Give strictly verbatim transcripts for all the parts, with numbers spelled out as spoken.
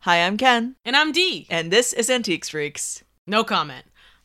Hi, I'm Ken. And I'm Dee. And this is Antiques Freaks. No comment.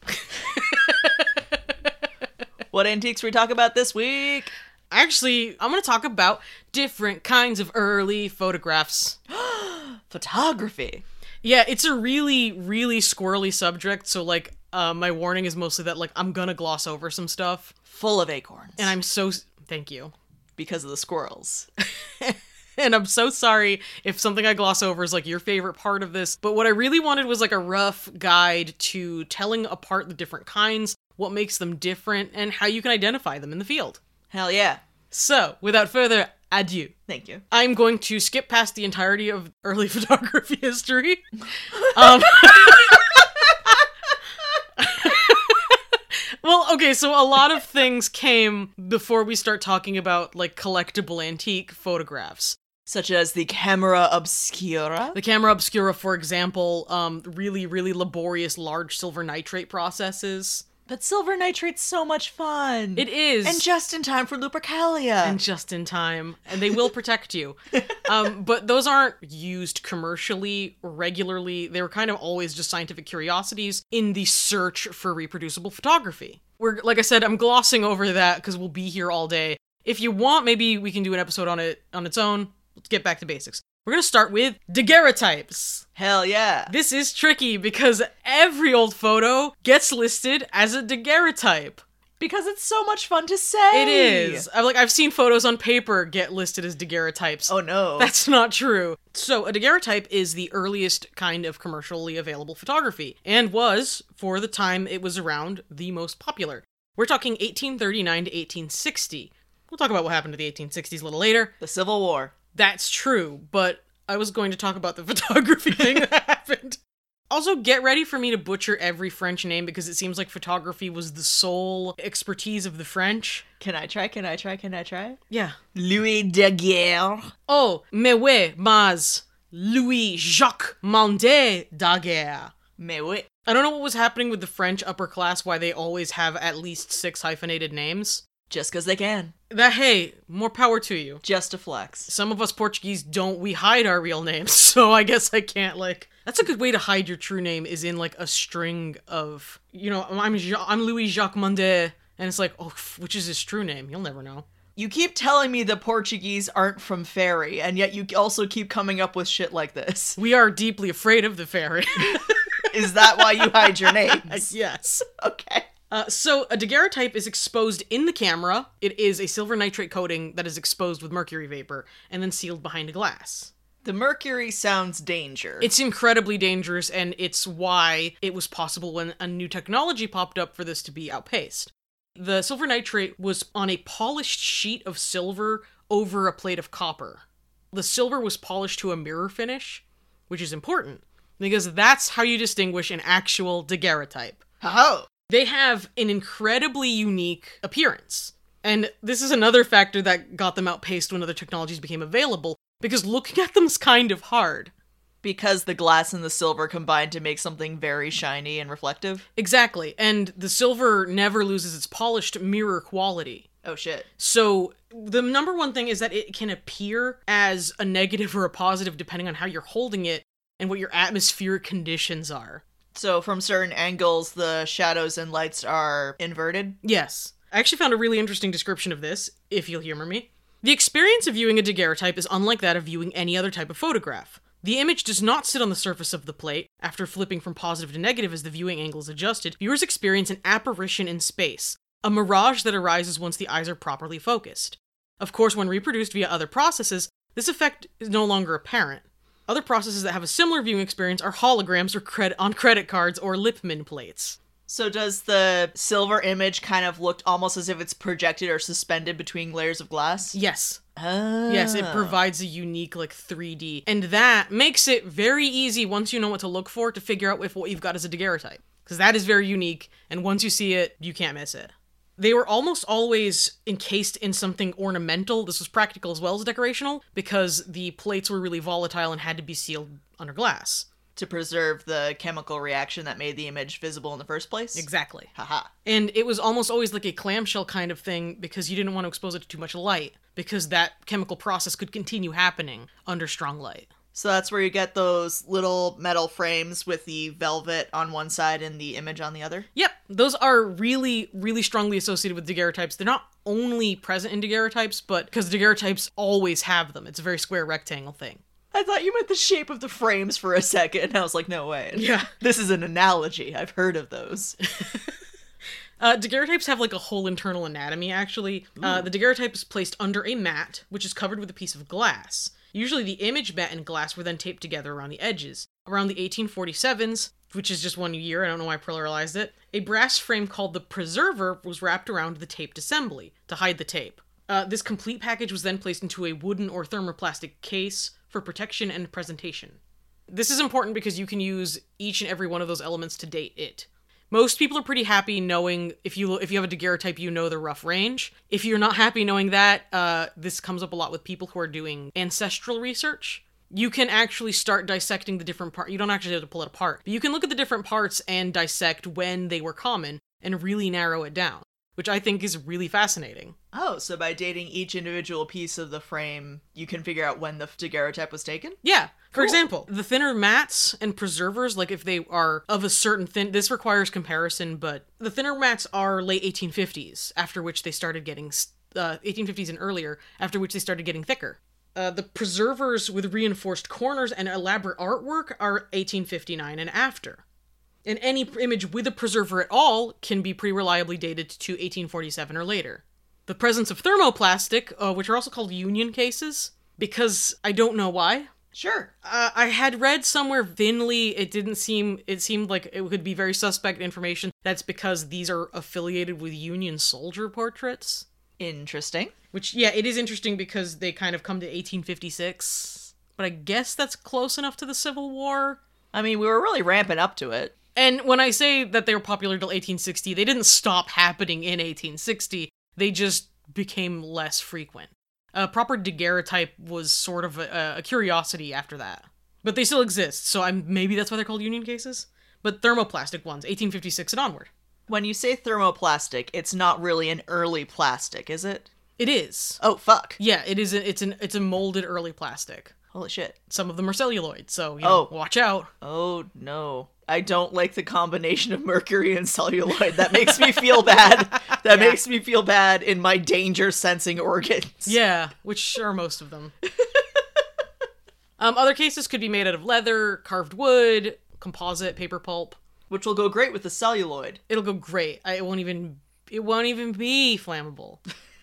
What antiques we talk about this week? Actually, I'm going to talk about different kinds of early photographs. Photography. Yeah, it's a really, really squirrely subject, so, like, uh, my warning is mostly that, like, I'm gonna gloss over some stuff. Full of acorns. And I'm so... Thank you. Because of the squirrels. And I'm so sorry if something I gloss over is, like, your favorite part of this, but what I really wanted was, like, a rough guide to telling apart the different kinds, what makes them different, and how you can identify them in the field. Hell yeah. So, without further ado. Thank you. I'm going to skip past the entirety of early photography history. um, well, okay, so a lot of things came before we start talking about, like, collectible antique photographs. Such as the camera obscura. The camera obscura, for example, um, really, really laborious large silver nitrate processes. But silver nitrate's so much fun. It is. And just in time for Lupercalia. And just in time. And they will protect you. um, but those aren't used commercially, regularly. They were kind of always just scientific curiosities in the search for reproducible photography. We're, like I said, I'm glossing over that because we'll be here all day. If you want, maybe we can do an episode on it on its own. Let's get back to basics. We're going to start with daguerreotypes. Hell yeah. This is tricky because every old photo gets listed as a daguerreotype. Because it's so much fun to say. It is. I've, like, I've seen photos on paper get listed as daguerreotypes. Oh no. That's not true. So a daguerreotype is the earliest kind of commercially available photography, and was, for the time it was around, the most popular. We're talking eighteen thirty-nine to eighteen sixty. We'll talk about what happened to the eighteen sixties a little later. The Civil War. That's true, but I was going to talk about the photography thing that happened. Also, get ready for me to butcher every French name because it seems like photography was the sole expertise of the French. Can I try? Can I try? Can I try? Yeah. Louis Daguerre. Oh, mais oui, mas Louis-Jacques Mandé Daguerre. Mais oui. I don't know what was happening with the French upper class, why they always have at least six hyphenated names. Just because they can. That, hey, more power to you. Just a flex. Some of us Portuguese don't, we hide our real names, so I guess I can't, like... That's a good way to hide your true name, is in, like, a string of, you know, I'm ja- I'm Louis-Jacques Mandé, and it's like, oh, which is his true name? You'll never know. You keep telling me the Portuguese aren't from fairy, and yet you also keep coming up with shit like this. We are deeply afraid of the fairy. Is that why you hide your names? Yes. Okay. Uh, so, a daguerreotype is exposed in the camera. It is a silver nitrate coating that is exposed with mercury vapor, and then sealed behind a glass. The mercury sounds danger. It's incredibly dangerous, and it's why it was possible when a new technology popped up for this to be outpaced. The silver nitrate was on a polished sheet of silver over a plate of copper. The silver was polished to a mirror finish, which is important, because that's how you distinguish an actual daguerreotype. Oh! They have an incredibly unique appearance. And this is another factor that got them outpaced when other technologies became available, because looking at them is kind of hard. Because the glass and the silver combined to make something very shiny and reflective? Exactly, and the silver never loses its polished mirror quality. Oh shit. So, the number one thing is that it can appear as a negative or a positive depending on how you're holding it and what your atmospheric conditions are. So from certain angles, the shadows and lights are inverted? Yes. I actually found a really interesting description of this, if you'll humor me. The experience of viewing a daguerreotype is unlike that of viewing any other type of photograph. The image does not sit on the surface of the plate. After flipping from positive to negative as the viewing angle is adjusted, viewers experience an apparition in space, a mirage that arises once the eyes are properly focused. Of course, when reproduced via other processes, this effect is no longer apparent. Other processes that have a similar viewing experience are holograms or cred- on credit cards or Lippmann plates. So does the silver image kind of look almost as if it's projected or suspended between layers of glass? Yes. Oh. Yes, it provides a unique, like, three D. And that makes it very easy, once you know what to look for, to figure out if what you've got is a daguerreotype. Because that is very unique, and once you see it, you can't miss it. They were almost always encased in something ornamental. This was practical as well as decorational, because the plates were really volatile and had to be sealed under glass. To preserve the chemical reaction that made the image visible in the first place? Exactly. Haha. And it was almost always like a clamshell kind of thing, because you didn't want to expose it to too much light, because that chemical process could continue happening under strong light. So that's where you get those little metal frames with the velvet on one side and the image on the other? Yep, those are really, really strongly associated with daguerreotypes. They're not only present in daguerreotypes, but because daguerreotypes always have them. It's a very square rectangle thing. I thought you meant the shape of the frames for a second. I was like, no way. Yeah. This is an analogy. I've heard of those. Uh, daguerreotypes have like a whole internal anatomy, actually. Uh, the daguerreotype is placed under a mat, which is covered with a piece of glass. Usually the image mat and glass were then taped together around the edges. Around the eighteen forty-sevens, which is just one year, I don't know why I pluralized it, a brass frame called the preserver was wrapped around the taped assembly to hide the tape. Uh, this complete package was then placed into a wooden or thermoplastic case for protection and presentation. This is important because you can use each and every one of those elements to date it. Most people are pretty happy knowing, if you if you have a daguerreotype, you know the rough range. If you're not happy knowing that, uh, this comes up a lot with people who are doing ancestral research. You can actually start dissecting the different parts. You don't actually have to pull it apart, but you can look at the different parts and dissect when they were common and really narrow it down, which I think is really fascinating. Oh, so by dating each individual piece of the frame, you can figure out when the daguerreotype was taken? Yeah. For Cool. example, the thinner mats and preservers, like if they are of a certain thin, this requires comparison, but the thinner mats are late eighteen fifties, after which they started getting, uh, eighteen fifties and earlier, after which they started getting thicker. Uh, the preservers with reinforced corners and elaborate artwork are eighteen fifty-nine and after. And any image with a preserver at all can be pretty reliably dated to eighteen forty-seven or later. The presence of thermoplastic, uh, which are also called union cases, because I don't know why. Sure. Uh, I had read somewhere thinly, it didn't seem, it seemed like it could be very suspect information. That's because these are affiliated with Union soldier portraits. Interesting. Which, yeah, it is interesting because they kind of come to eighteen fifty-six. But I guess that's close enough to the Civil War. I mean, we were really ramping up to it. And when I say that they were popular till eighteen sixty, they didn't stop happening in eighteen sixty. They just became less frequent. A proper daguerreotype was sort of a, a curiosity after that. But they still exist, so I'm maybe that's why they're called union cases? But thermoplastic ones, eighteen fifty-six and onward. When you say thermoplastic, it's not really an early plastic, is it? It is. Oh, fuck. Yeah, it is. A, it's an it's a molded early plastic. Holy shit. Some of them are celluloid, so you know, Oh. watch out. Oh, no. I don't like the combination of mercury and celluloid. That makes me feel bad. That Yeah. makes me feel bad in my danger-sensing organs. Yeah, which are most of them. um, other cases could be made out of leather, carved wood, composite, paper pulp. Which will go great with the celluloid. It'll go great. I, it won't even it won't even be flammable.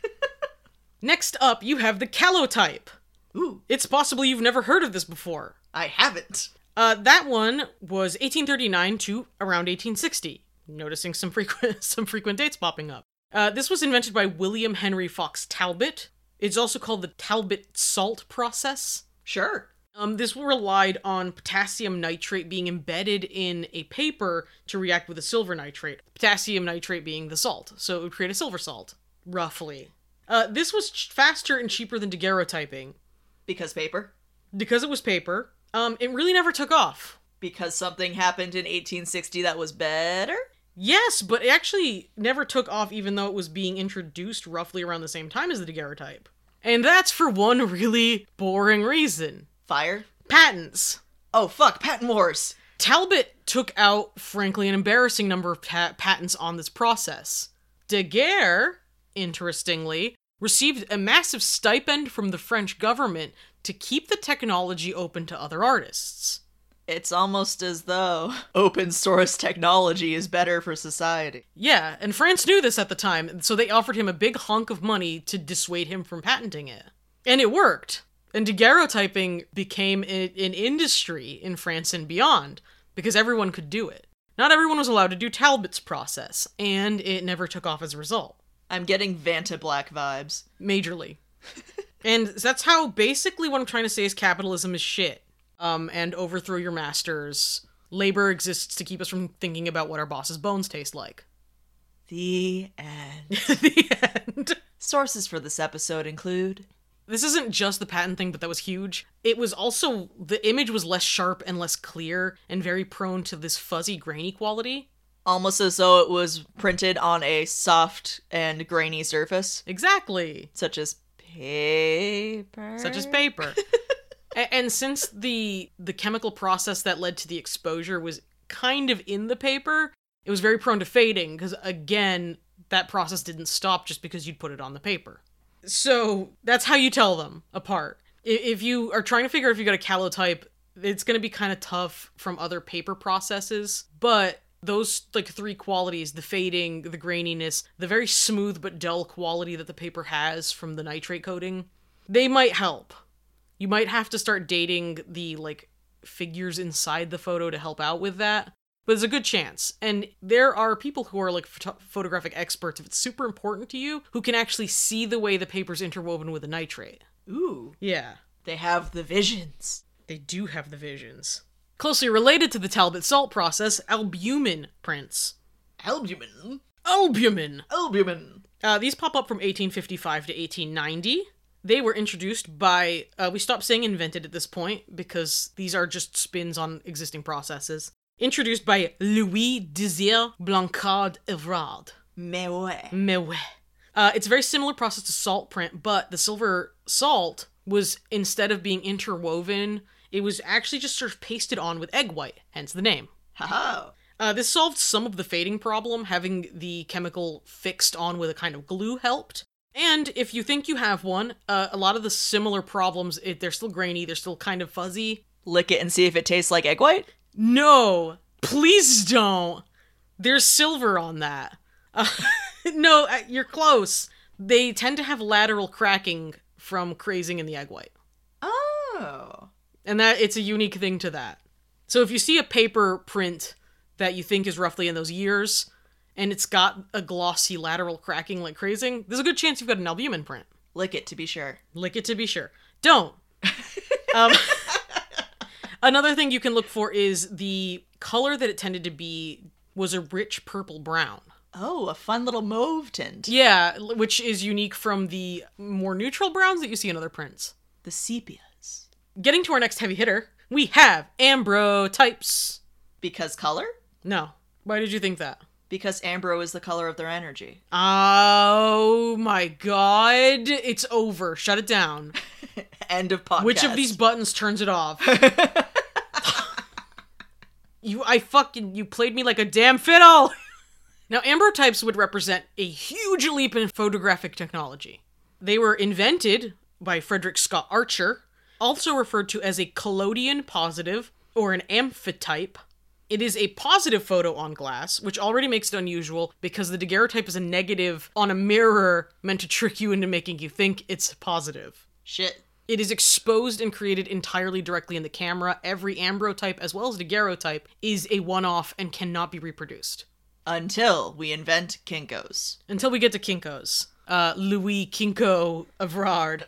Next up, you have the calotype. Ooh, It's possible you've never heard of this before. I haven't. Uh, that one was eighteen thirty-nine to around eighteen sixty. Noticing some frequent some frequent dates popping up. Uh, this was invented by William Henry Fox Talbot. It's also called the Talbot salt process. Sure. Um, this relied on potassium nitrate being embedded in a paper to react with a silver nitrate. Potassium nitrate being the salt, so it would create a silver salt, roughly. Uh, this was ch- faster and cheaper than daguerreotyping. Because paper? Because it was paper, um, it really never took off. Because something happened in eighteen sixty that was better? Yes, but it actually never took off even though it was being introduced roughly around the same time as the daguerreotype. And that's for one really boring reason. Fire? Patents. Oh, fuck, patent wars. Talbot took out, frankly, an embarrassing number of pa- patents on this process. Daguerre, interestingly, received a massive stipend from the French government to keep the technology open to other artists. It's almost as though open source technology is better for society. Yeah, and France knew this at the time, so they offered him a big hunk of money to dissuade him from patenting it. And it worked. And daguerreotyping became a- an industry in France and beyond, because everyone could do it. Not everyone was allowed to do Talbot's process, and it never took off as a result. I'm getting Vanta Black vibes. Majorly. And that's how basically what I'm trying to say is capitalism is shit. Um, and overthrow your masters. Labor exists to keep us from thinking about what our boss's bones taste like. The end. The end. Sources for this episode include... This isn't just the patent thing, but that was huge. It was also, the image was less sharp and less clear, and very prone to this fuzzy, grainy quality. Almost as though it was printed on a soft and grainy surface. Exactly. Such as paper. Such as paper. A- and since the the chemical process that led to the exposure was kind of in the paper, it was very prone to fading, because again, that process didn't stop just because you'd put it on the paper. So that's how you tell them apart. I- If you are trying to figure out if you got a calotype, it's going to be kind of tough from other paper processes, but those like three qualities, the fading, the graininess, the very smooth but dull quality that the paper has from the nitrate coating, they might help. You might have to start dating the like figures inside the photo to help out with that, but there's a good chance. And there are people who are like photo- photographic experts, if it's super important to you, who can actually see the way the paper's interwoven with the nitrate. Ooh. Yeah. They have the visions. They do have the visions. Closely related to the Talbot salt process, albumin prints. Albumin. Albumin! Albumin. Uh, these pop up from eighteen fifty-five to eighteen ninety. They were introduced by, uh, we stopped saying invented at this point, because these are just spins on existing processes. Introduced by Louis Désir Blancard Evrard. Mais ouais. Mais ouais. Uh, it's a very similar process to salt print, but the silver salt was, instead of being interwoven, it was actually just sort of pasted on with egg white, hence the name. Haha. Uh, this solved some of the fading problem. Having the chemical fixed on with a kind of glue helped. And if you think you have one, uh, a lot of the similar problems, it, they're still grainy, they're still kind of fuzzy. Lick it and see if it tastes like egg white? No, please don't. There's silver on that. Uh, no, uh, you're close. They tend to have lateral cracking from crazing in the egg white. Oh. And that it's a unique thing to that. So if you see a paper print that you think is roughly in those years, and it's got a glossy lateral cracking like crazing, there's a good chance you've got an albumin print. Lick it to be sure. Lick it to be sure. Don't. um, another thing you can look for is the color that it tended to be was a rich purple brown. Oh, a fun little mauve tint. Yeah, l- which is unique from the more neutral browns that you see in other prints. The sepias. Getting to our next heavy hitter, we have ambrotypes. Because color? No. Why did you think that? Because ambro is the color of their energy. Oh my god. It's over. Shut it down. End of podcast. Which of these buttons turns it off? you, I fucking, you played me like a damn fiddle! Now, ambrotypes would represent a huge leap in photographic technology. They were invented by Frederick Scott Archer, also referred to as a collodion positive or an amphitype. It is a positive photo on glass, which already makes it unusual because the daguerreotype is a negative on a mirror meant to trick you into making you think it's positive. Shit. It is exposed and created entirely directly in the camera. Every ambrotype, as well as daguerreotype, is a one-off and cannot be reproduced. Until we invent Kinkos. Until we get to Kinkos. Uh, Louis Kinko Evrard.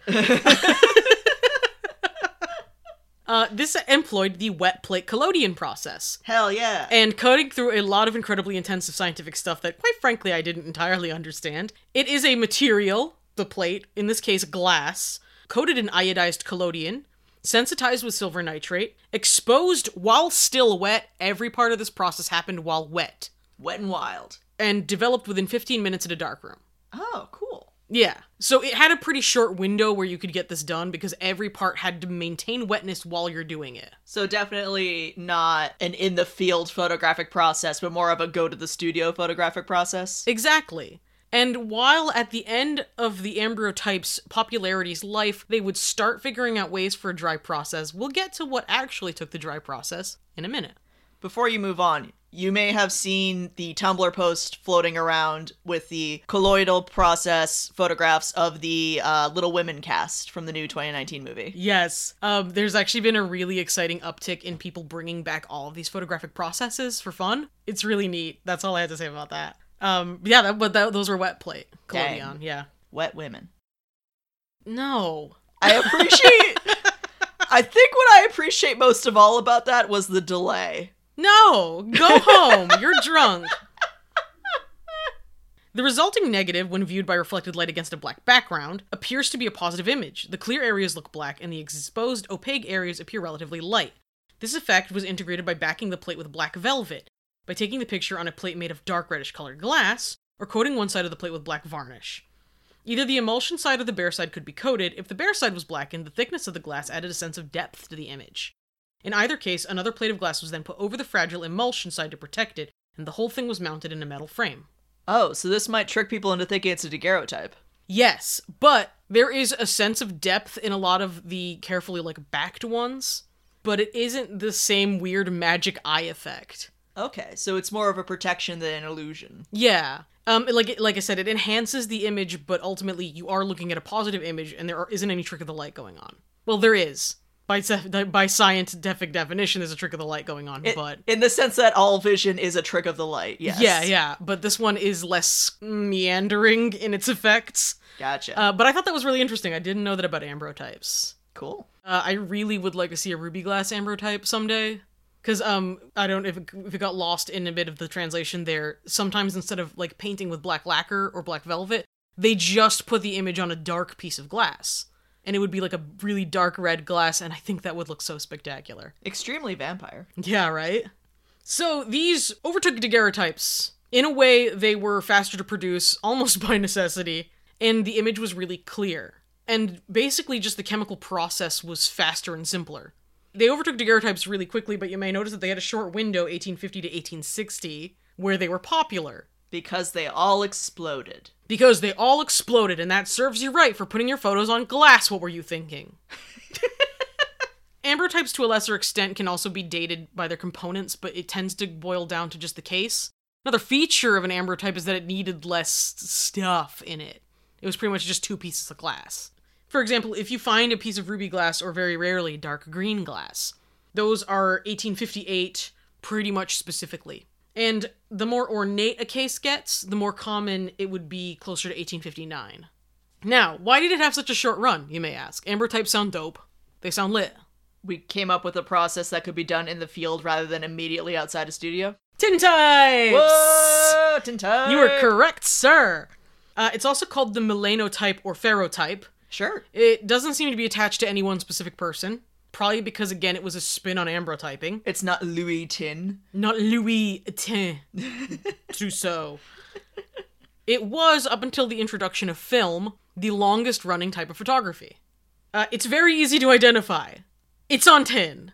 Uh, this employed the wet plate collodion process. Hell yeah. And coding through a lot of incredibly intensive scientific stuff that, quite frankly, I didn't entirely understand. It is a material, the plate, in this case glass, coated in iodized collodion, sensitized with silver nitrate, exposed while still wet. Every part of this process happened while wet. Wet and wild. And developed within fifteen minutes in a darkroom. Oh, cool. Yeah. So it had a pretty short window where you could get this done because every part had to maintain wetness while you're doing it. So definitely not an in-the-field photographic process, but more of a go-to-the-studio photographic process. Exactly. And while at the end of the ambrotype's popularity's life, they would start figuring out ways for a dry process, we'll get to what actually took the dry process in a minute. Before you move on, you may have seen the Tumblr post floating around with the colloidal process photographs of the uh, Little Women cast from the new twenty nineteen movie. Yes. Um, there's actually been a really exciting uptick in people bringing back all of these photographic processes for fun. It's really neat. That's all I had to say about that. Um, yeah, that, but that, those were wet plate collodion. Dang. Yeah. Wet women. No. I appreciate... I think what I appreciate most of all about that was the delay. No! Go home! You're drunk! The resulting negative, when viewed by reflected light against a black background, appears to be a positive image. The clear areas look black, and the exposed, opaque areas appear relatively light. This effect was integrated by backing the plate with black velvet, by taking the picture on a plate made of dark reddish colored glass, or coating one side of the plate with black varnish. Either the emulsion side or the bare side could be coated. If the bare side was blackened, the thickness of the glass added a sense of depth to the image. In either case, another plate of glass was then put over the fragile emulsion side to protect it, and the whole thing was mounted in a metal frame. Oh, so this might trick people into thinking it's a daguerreotype. Yes, but there is a sense of depth in a lot of the carefully, like, backed ones, but it isn't the same weird magic eye effect. Okay, so it's more of a protection than an illusion. Yeah. Um, like like I said, it enhances the image, but ultimately you are looking at a positive image, and there are, isn't any trick of the light going on. Well, there is. By by scientific definition, there's a trick of the light going on, it, but... In the sense that all vision is a trick of the light, yes. Yeah, yeah, but this one is less meandering in its effects. Gotcha. Uh, but I thought that was really interesting. I didn't know that about ambrotypes. Cool. Uh, I really would like to see a ruby glass ambrotype someday. Because, um, I don't, if it, if it got lost in a bit of the translation there, sometimes instead of, like, painting with black lacquer or black velvet, they just put the image on a dark piece of glass. And it would be like a really dark red glass, and I think that would look so spectacular. Extremely vampire. Yeah, right? So these overtook daguerreotypes. In a way, they were faster to produce, almost by necessity, and the image was really clear. And basically just the chemical process was faster and simpler. They overtook daguerreotypes really quickly, but you may notice that they had a short window, eighteen fifty to eighteen sixty, where they were popular. Because they all exploded. Because they all exploded, and that serves you right for putting your photos on glass, what were you thinking? Ambrotypes, to a lesser extent, can also be dated by their components, but it tends to boil down to just the case. Another feature of an ambrotype is that it needed less stuff in it. It was pretty much just two pieces of glass. For example, if you find a piece of ruby glass, or very rarely, dark green glass, those are eighteen fifty-eight pretty much specifically. And the more ornate a case gets, the more common it would be closer to eighteen fifty-nine. Now, why did it have such a short run, you may ask? Ambrotypes sound dope. They sound lit. We came up with a process that could be done in the field rather than immediately outside a studio. Tintypes! Whoa! Tintype! You were correct, sir! Uh, it's also called the melanotype or ferrotype. Sure. It doesn't seem to be attached to any one specific person. Probably because, again, it was a spin on ambrotyping. It's not Louis Tin. Not Louis Tin. Trousseau. It was, up until the introduction of film, the longest running type of photography. Uh, it's very easy to identify. It's on tin.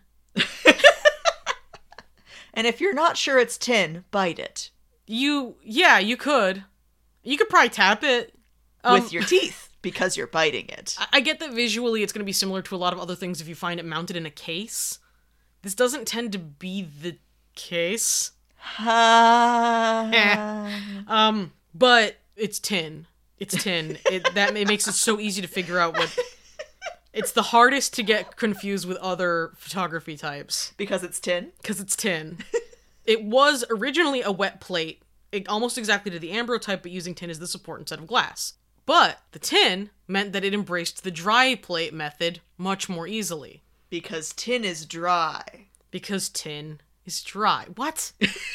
And if you're not sure it's tin, bite it. You, yeah, you could. You could probably tap it. Um, With your teeth. Because you're biting it. I get that visually it's going to be similar to a lot of other things if you find it mounted in a case. This doesn't tend to be the case. um, but it's tin. It's tin. It, that it makes it so easy to figure out what... It's the hardest to get confused with other photography types. Because it's tin? Because it's tin. It was originally a wet plate, it, almost exactly to the ambrotype, but using tin as the support instead of glass. But the tin meant that it embraced the dry plate method much more easily. Because tin is dry. Because tin is dry. What?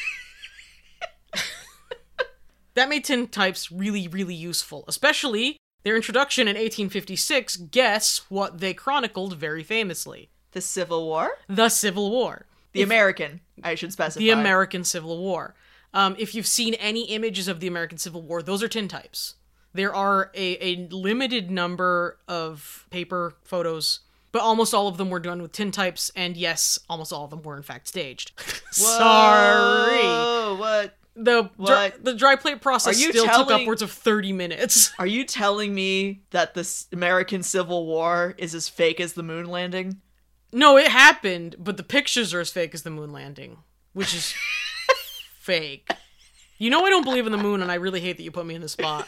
That made tin types really, really useful. Especially their introduction in eighteen fifty-six. Guess what they chronicled very famously? The Civil War? The Civil War. The if, American, I should specify. The American Civil War. Um, if you've seen any images of the American Civil War, those are tin types. There are a, a limited number of paper photos, but almost all of them were done with tintypes, and yes, almost all of them were in fact staged. Sorry. Whoa, what? The what? Dry, the dry plate process still telling, took upwards of thirty minutes. Are you telling me that the American Civil War is as fake as the moon landing? No, it happened, but the pictures are as fake as the moon landing, which is fake. You know I don't believe in the moon, and I really hate that you put me in the spot.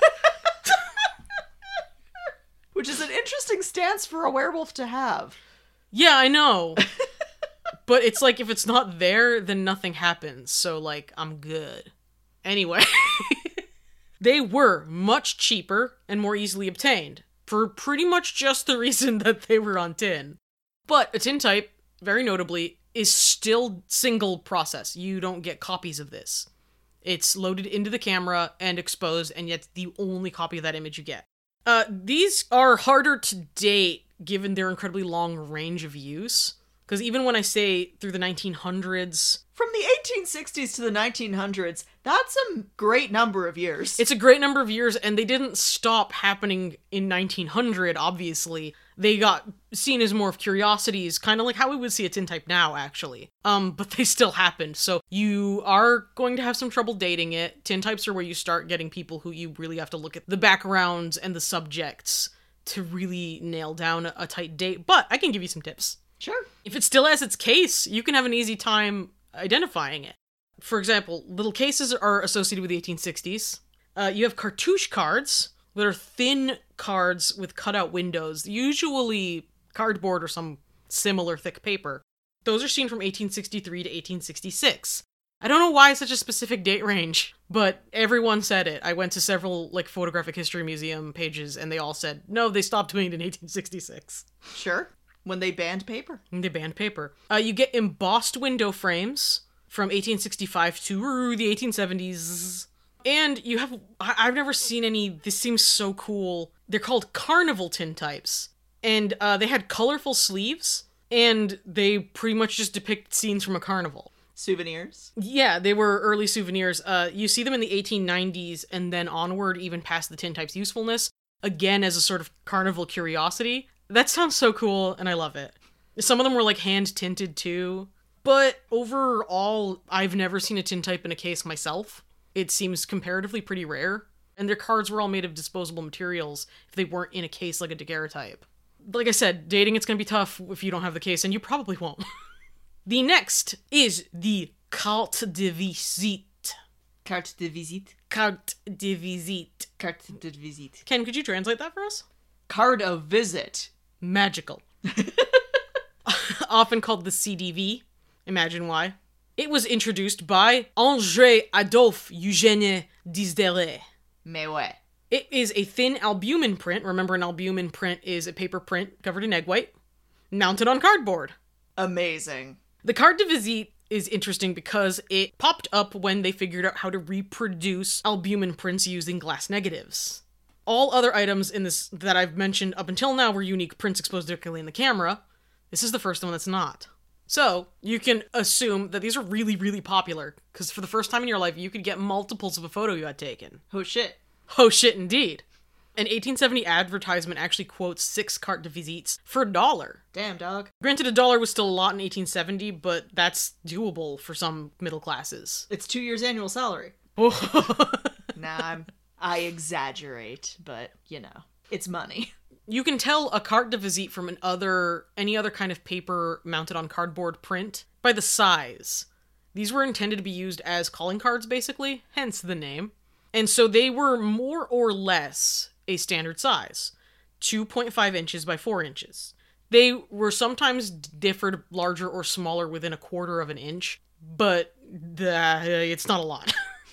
Which is an interesting stance for a werewolf to have. Yeah, I know. But it's like, if it's not there, then nothing happens. So, like, I'm good. Anyway. They were much cheaper and more easily obtained. For pretty much just the reason that they were on tin. But a tintype, very notably, is still single process. You don't get copies of this. It's loaded into the camera and exposed, and yet the only copy of that image you get. Uh, these are harder to date, given their incredibly long range of use. Because even when I say through the nineteen hundreds... From the eighteen sixties to the nineteen hundreds, that's a great number of years. It's a great number of years, and they didn't stop happening in nineteen hundred, obviously. They got seen as more of curiosities, kind of like how we would see a tintype now, actually. Um, but they still happened, so you are going to have some trouble dating it. Tintypes are where you start getting people who you really have to look at the backgrounds and the subjects to really nail down a, a tight date, but I can give you some tips. Sure. If it still has its case, you can have an easy time identifying it. For example, little cases are associated with the eighteen sixties. Uh, you have cartouche cards that are thin cards with cutout windows, usually cardboard or some similar thick paper. Those are seen from eighteen sixty-three to eighteen sixty-six. I don't know why it's such a specific date range, but everyone said it. I went to several like photographic history museum pages and they all said, no, they stopped doing it in eighteen sixty-six. Sure. When they banned paper. And they banned paper. Uh, you get embossed window frames from eighteen sixty-five to the eighteen seventies. And you have, I- I've never seen any, this seems so cool. They're called carnival tintypes. And uh, they had colorful sleeves, and they pretty much just depict scenes from a carnival. Souvenirs? Yeah, they were early souvenirs. Uh, you see them in the eighteen nineties, and then onward, even past the tintype's usefulness, again as a sort of carnival curiosity. That sounds so cool, and I love it. Some of them were like hand-tinted too. But overall, I've never seen a tintype in a case myself. It seems comparatively pretty rare. And their cards were all made of disposable materials if they weren't in a case like a daguerreotype. Like I said, dating it's gonna be tough if you don't have the case, and you probably won't. The next is the carte de visite. Carte de visite. Carte de visite. Carte de visite. Ken, could you translate that for us? Card of visit. Magical. Often called the C D V. Imagine why. It was introduced by André Adolphe Eugène Diderot. Mais ouais. It is a thin albumin print. Remember, an albumin print is a paper print covered in egg white, mounted on cardboard. Amazing. The carte de visite is interesting because it popped up when they figured out how to reproduce albumin prints using glass negatives. All other items in this that I've mentioned up until now were unique prints exposed directly in the camera. This is the first one that's not. So, you can assume that these are really, really popular, because for the first time in your life, you could get multiples of a photo you had taken. Oh shit. Oh shit, indeed. An eighteen seventy advertisement actually quotes six carte de visites for a dollar. Damn, dog. Granted, a dollar was still a lot in eighteen seventy, but that's doable for some middle classes. It's two years' annual salary. Oh. Nah, I'm, I exaggerate, but, you know, it's money. You can tell a carte de visite from an other, any other kind of paper mounted on cardboard print by the size. These were intended to be used as calling cards, basically, hence the name. And so they were more or less a standard size, two point five inches by four inches. They were sometimes differed larger or smaller within a quarter of an inch, but the, it's not a lot.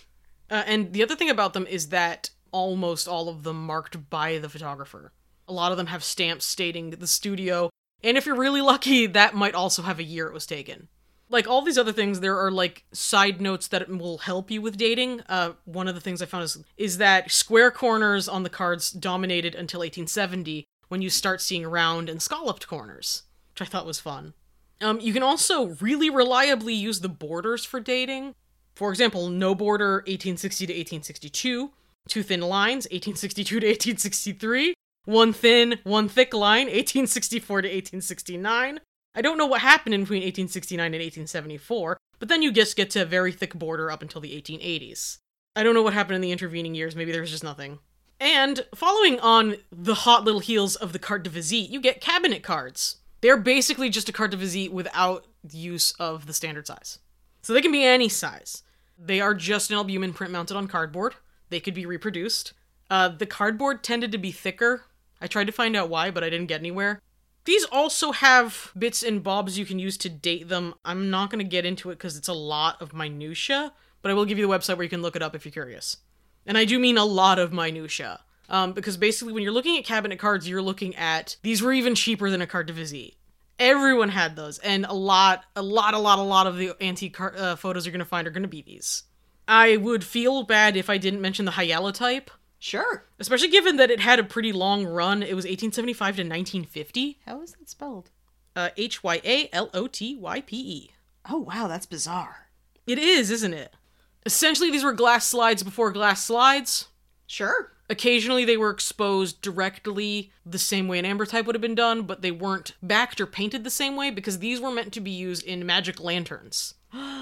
uh, and the other thing about them is that almost all of them marked by the photographer. A lot of them have stamps stating the studio, and if you're really lucky, that might also have a year it was taken. Like all these other things, there are like side notes that will help you with dating. Uh, one of the things I found is, is that square corners on the cards dominated until eighteen seventy, when you start seeing round and scalloped corners, which I thought was fun. Um, you can also really reliably use the borders for dating. For example, no border eighteen sixty to eighteen sixty-two, two thin lines eighteen sixty-two to eighteen sixty-three, one thin, one thick line eighteen sixty-four to eighteen sixty-nine. I don't know what happened in between eighteen sixty-nine and eighteen seventy-four, but then you just get to a very thick border up until the eighteen eighties. I don't know what happened in the intervening years, maybe there was just nothing. And following on the hot little heels of the carte de visite, you get cabinet cards. They're basically just a carte de visite without the use of the standard size. So they can be any size. They are just an albumin print mounted on cardboard. They could be reproduced. Uh, the cardboard tended to be thicker. I tried to find out why, but I didn't get anywhere. These also have bits and bobs you can use to date them. I'm not going to get into it because it's a lot of minutia, but I will give you the website where you can look it up if you're curious. And I do mean a lot of minutia. Um, because basically when you're looking at cabinet cards, you're looking at, these were even cheaper than a carte de visite. Everyone had those, and a lot, a lot, a lot, a lot of the antique car- uh, photos you're going to find are going to be these. I would feel bad if I didn't mention the Hyala type. Sure. Especially given that it had a pretty long run. It was eighteen seventy-five to nineteen fifty. How is that spelled? Uh, H Y A L O T Y P E. Oh, wow, that's bizarre. It is, isn't it? Essentially, these were glass slides before glass slides. Sure. Occasionally, they were exposed directly the same way an ambrotype would have been done, but they weren't backed or painted the same way because these were meant to be used in magic lanterns.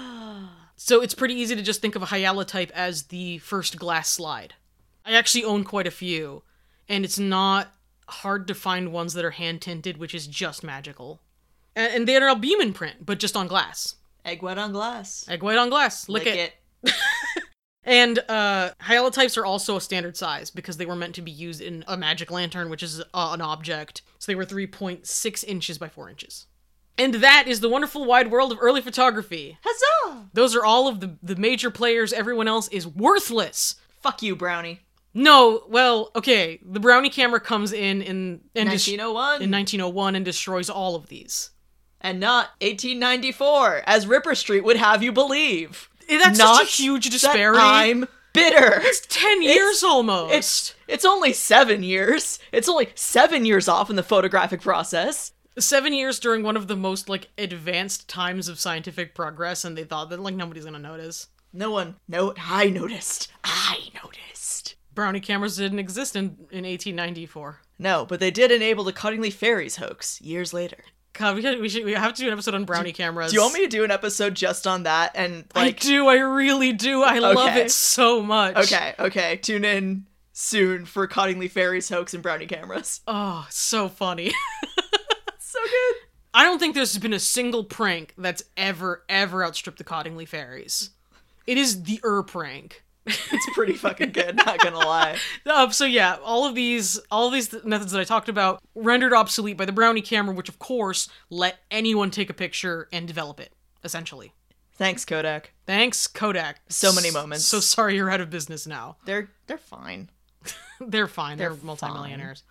So it's pretty easy to just think of a hyalotype as the first glass slide. I actually own quite a few, and it's not hard to find ones that are hand-tinted, which is just magical. And, and they're albumin print, but just on glass. Egg white on glass. Egg white on glass. Lick, Lick it. it. And uh, hyalotypes are also a standard size because they were meant to be used in a magic lantern, which is uh, an object. So they were three point six inches by four inches. And that is the wonderful wide world of early photography. Huzzah! Those are all of the, the major players. Everyone else is worthless. Fuck you, Brownie. No, well, okay. The Brownie camera comes in in, in nineteen oh one. in nineteen oh one and destroys all of these. And not eighteen ninety-four, as Ripper Street would have you believe. That's Not such a huge disparity. That I'm bitter. It's ten It's- years almost. It's it's only seven years. It's only seven years off in the photographic process. Seven years during one of the most, like, advanced times of scientific progress, and they thought that, like, nobody's gonna notice. No one. No, I noticed. I noticed. Brownie cameras didn't exist in, in eighteen ninety-four. No, but they did enable the Cuttingly Fairies hoax years later. God, we, we should we have to do an episode on brownie cameras. Do you want me to do an episode just on that? And like, I do, I really do. I love Okay. it so much. okay, okay, tune in soon for Cuttingly Fairies hoax and brownie cameras. Oh, so funny. So good. I don't think there's been a single prank that's ever, ever outstripped the Cottingley Fairies. It is the er prank. It's pretty fucking good, not gonna lie. Uh, so yeah, all of these, all of these th- methods that I talked about rendered obsolete by the brownie camera, which of course let anyone take a picture and develop it, essentially. Thanks, Kodak. Thanks, Kodak. So many S- moments. So sorry you're out of business now. They're they're fine. They're fine. They're, They're multimillionaires.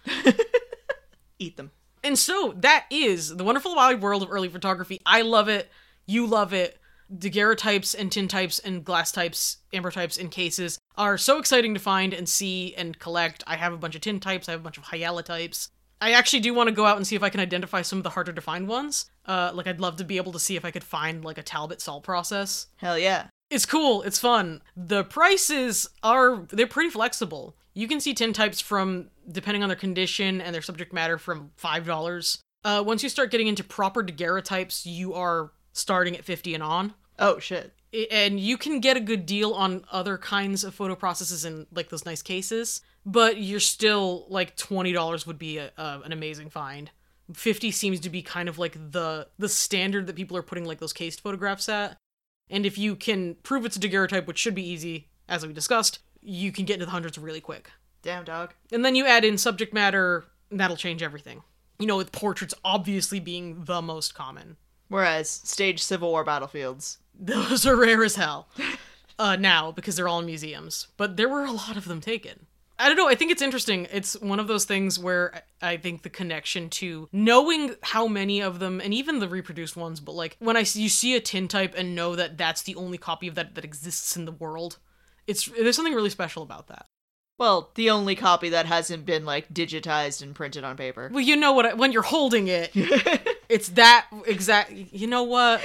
Eat them. And so that is the wonderful wide world of early photography. I love it. You love it. Daguerreotypes and tintypes and glass types, ambrotypes and cases are so exciting to find and see and collect. I have a bunch of tintypes. I have a bunch of hyalotypes. I actually do want to go out and see if I can identify some of the harder to find ones. Uh, like I'd love to be able to see if I could find like a Talbot salt process. Hell yeah. It's cool. It's fun. The prices are, they're pretty flexible. You can see tintypes from, depending on their condition and their subject matter, from five dollars. Uh, once you start getting into proper daguerreotypes, you are starting at fifty and on. Oh shit. I- And you can get a good deal on other kinds of photo processes in like those nice cases, but you're still like twenty dollars would be a, a, an amazing find. fifty seems to be kind of like the the standard that people are putting like those cased photographs at. And if you can prove it's a daguerreotype, which should be easy, as we discussed, you can get into the hundreds really quick. Damn, dog. And then you add in subject matter, and that'll change everything. You know, with portraits obviously being the most common. Whereas stage Civil War battlefields. Those are rare as hell. Uh, now, because they're all in museums. But there were a lot of them taken. I don't know, I think it's interesting. It's one of those things where I think the connection to knowing how many of them, and even the reproduced ones, but like when I you see a tintype and know that that's the only copy of that that exists in the world, it's there's something really special about that. Well, the only copy that hasn't been like digitized and printed on paper. Well, you know what? I, when you're holding it, it's that exact. You know what?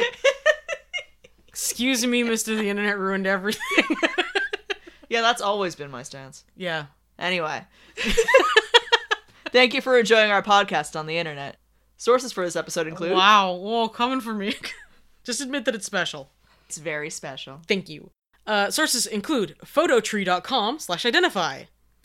Excuse me, Mister The Internet ruined everything. Yeah, that's always been my stance. Yeah. Anyway. Thank you for enjoying our podcast on the internet. Sources for this episode include... Wow. Whoa, coming for me. Just admit that it's special. It's very special. Thank you. Uh, sources include phototree.com slash identify,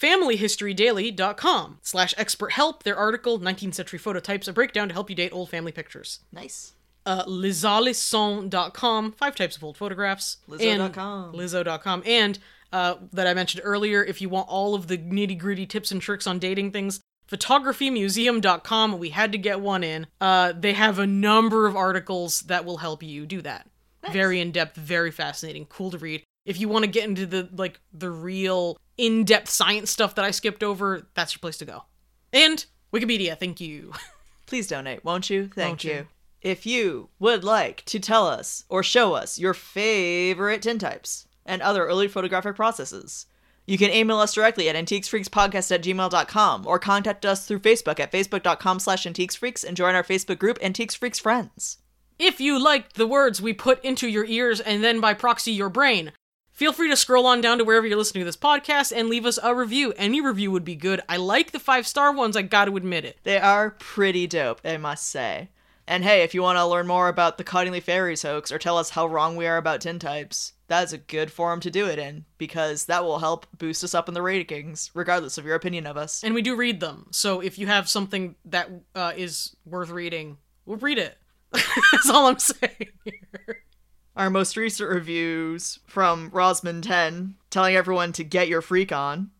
familyhistorydaily.com slash expert help, their article, nineteenth century phototypes, a breakdown to help you date old family pictures. Nice. Uh, lizalisson dot com, five types of old photographs. Lizzo dot com. And Lizzo dot com. And, uh, that I mentioned earlier, if you want all of the nitty-gritty tips and tricks on dating things, photography museum dot com. We had to get one in. Uh, they have a number of articles that will help you do that. Nice. Very in-depth, very fascinating, cool to read. If you want to get into the, like, the real in-depth science stuff that I skipped over, that's your place to go. And Wikipedia, thank you. Please donate, won't you? Thank Won't you. you? If you would like to tell us or show us your favorite tintypes and other early photographic processes, you can email us directly at antiquesfreakspodcast at gmail dot com or contact us through Facebook at facebook dot com slash antiquesfreaks and join our Facebook group Antiques Freaks Friends. If you liked the words we put into your ears and then by proxy your brain, feel free to scroll on down to wherever you're listening to this podcast and leave us a review. Any review would be good. I like the five-star ones, I gotta admit it. They are pretty dope, I must say. And hey, if you want to learn more about the Cottingley Fairies hoax or tell us how wrong we are about tintypes, that's a good forum to do it in, because that will help boost us up in the rankings, regardless of your opinion of us. And we do read them, so if you have something that uh, is worth reading, we'll read it. That's all I'm saying here. Our most recent reviews from Rosman ten, telling everyone to get your freak on.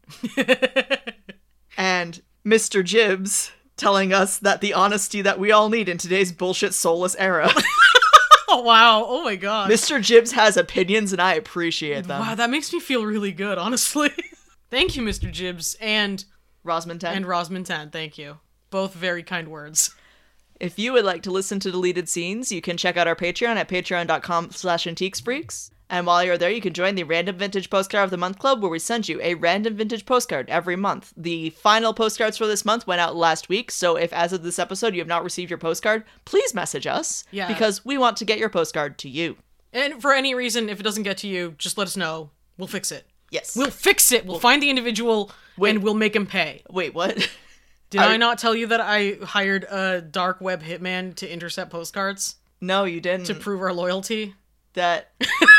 And Mister Jibbs telling us that the honesty that we all need in today's bullshit soulless era. Oh, wow. Oh, my God. Mister Jibbs has opinions, and I appreciate them. Wow, that makes me feel really good, honestly. Thank you, Mister Jibbs, and... Rosman ten. And Rosman ten, thank you. Both very kind words. If you would like to listen to deleted scenes, you can check out our Patreon at patreon.com slash antiquesfreaks. And while you're there, you can join the Random Vintage Postcard of the Month Club, where we send you a random vintage postcard every month. The final postcards for this month went out last week, so if as of this episode you have not received your postcard, please message us, yeah. because we want to get your postcard to you. And for any reason, if it doesn't get to you, just let us know. We'll fix it. Yes. We'll fix it! We'll, we'll find the individual, wait, and we'll make him pay. Wait, what? Did I, I not tell you that I hired a dark web hitman to intercept postcards? No, you didn't. To prove our loyalty? That...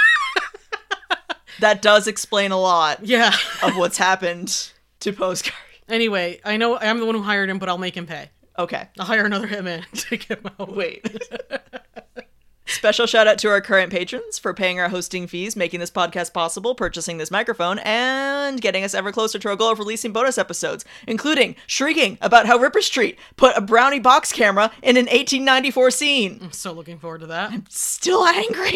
That does explain a lot yeah. of what's happened to postcard. Anyway, I know I'm the one who hired him, but I'll make him pay. Okay. I'll hire another hitman to get him out. Wait. Special shout out to our current patrons for paying our hosting fees, making this podcast possible, purchasing this microphone, and getting us ever closer to our goal of releasing bonus episodes, including shrieking about how Ripper Street put a brownie box camera in an eighteen ninety-four scene. I'm so looking forward to that. I'm still angry.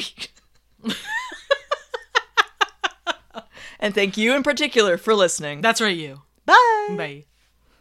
And thank you in particular for listening. That's right, you. Bye. Bye.